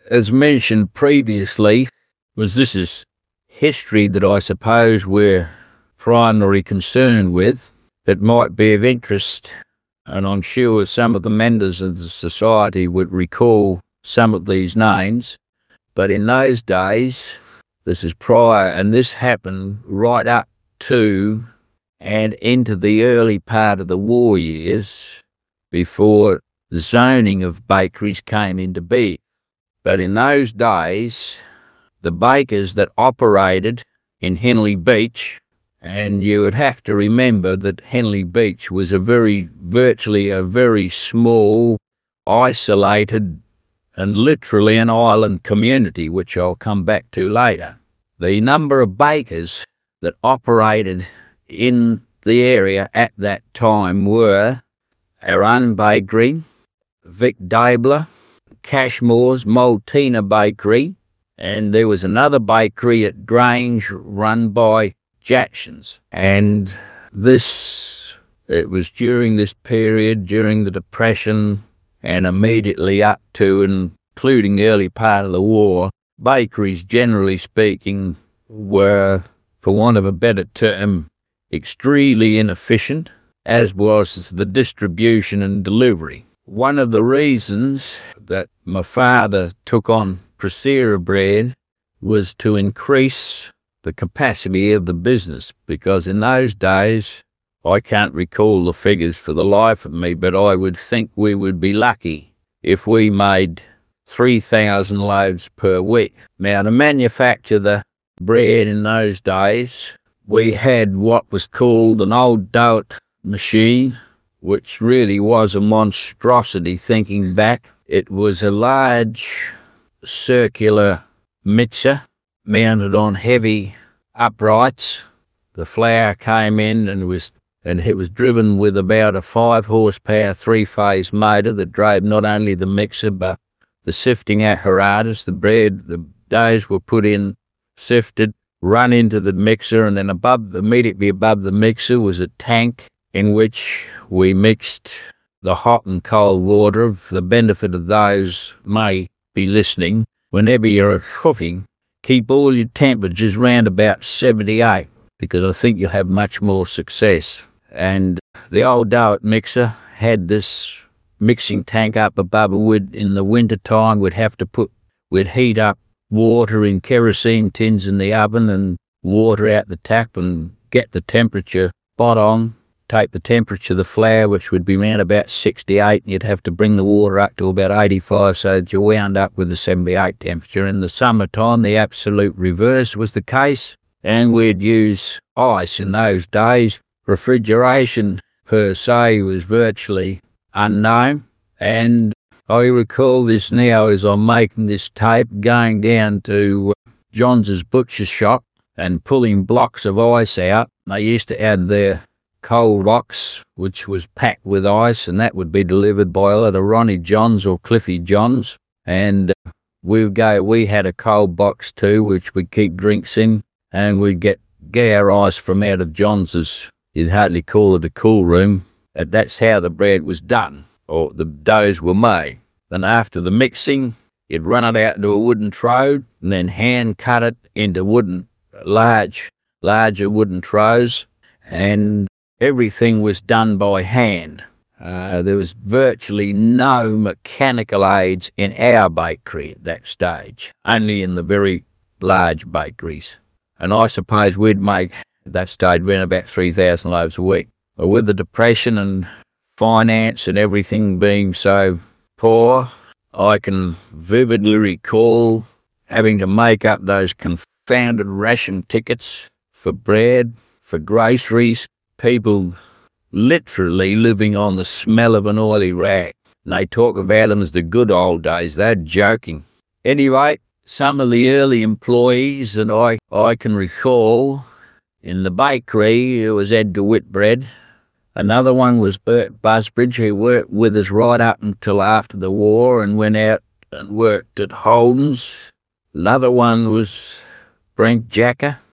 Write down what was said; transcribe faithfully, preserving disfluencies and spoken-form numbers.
as mentioned previously, was this is history that I suppose we're primarily concerned with, that might be of interest, and I'm sure some of the members of the society would recall some of these names. But in those days, this is prior, and this happened right up to and into the early part of the war years, before the zoning of bakeries came into being. But in those days, the bakers that operated in Henley Beach, and you would have to remember that Henley Beach was a very, virtually a very small, isolated, and literally an island community, which I'll come back to later. The number of bakers that operated in the area at that time were our own bakery, Vic Dabler, Cashmore's Maltina Bakery, and there was another bakery at Grange run by Jackson's. And this, it was during this period, during the Depression, and immediately up to and including the early part of the war, bakeries, generally speaking, were, for want of a better term, extremely inefficient, as was the distribution and delivery. One of the reasons that my father took on Procera Bread was to increase the capacity of the business, because in those days, I can't recall the figures for the life of me, but I would think we would be lucky if we made three thousand loaves per week. Now, to manufacture the bread in those days, we had what was called an old doughit machine, which really was a monstrosity thinking back. It was a large circular mixer mounted on heavy uprights. The flour came in and was and it was driven with about a five horsepower three-phase motor that drove not only the mixer but the sifting apparatus. The bread, the doughs were put in, sifted, run into the mixer, and then above, immediately above the mixer was a tank in which we mixed the hot and cold water. For the benefit of those may be listening, whenever you're cooking, keep all your temperatures round about seventy-eight, because I think you'll have much more success. And the old doughit mixer had this mixing tank up above it. Would, in the winter time, we'd have to put, we'd heat up water in kerosene tins in the oven and water out the tap and get the temperature spot on. Take the temperature of the flour, which would be around about sixty-eight, and you'd have to bring the water up to about eighty-five so that you wound up with the seventy-eight temperature. In the summertime, the absolute reverse was the case, and we'd use ice in those days. Refrigeration, per se, was virtually unknown, and I recall this now as I'm making this tape, going down to Johns's butcher shop and pulling blocks of ice out. They used to add their cold rocks, which was packed with ice, and that would be delivered by either Ronnie Johns or Cliffy Johns. And we'd go, we had a cold box too, which we'd keep drinks in, and we'd get, get our ice from out of Johns's. You'd hardly call it a cool room. And that's how the bread was done, or the doughs were made. Then after the mixing, you'd run it out into a wooden trode, and then hand cut it into wooden, large, larger wooden trows, and everything was done by hand. Uh, there was virtually no mechanical aids in our bakery at that stage, only in the very large bakeries. And I suppose we'd make, at that stage, around about three thousand loaves a week. But with the Depression and finance and everything being so poor, I can vividly recall having to make up those confounded ration tickets for bread, for groceries, people literally living on the smell of an oily rag. And they talk about them as the good old days. They're joking. Anyway, some of the early employees that I, I can recall in the bakery, it was Edgar Whitbread. Another one was Bert Busbridge, who worked with us right up until after the war and went out and worked at Holden's. Another one was Brent Jacker.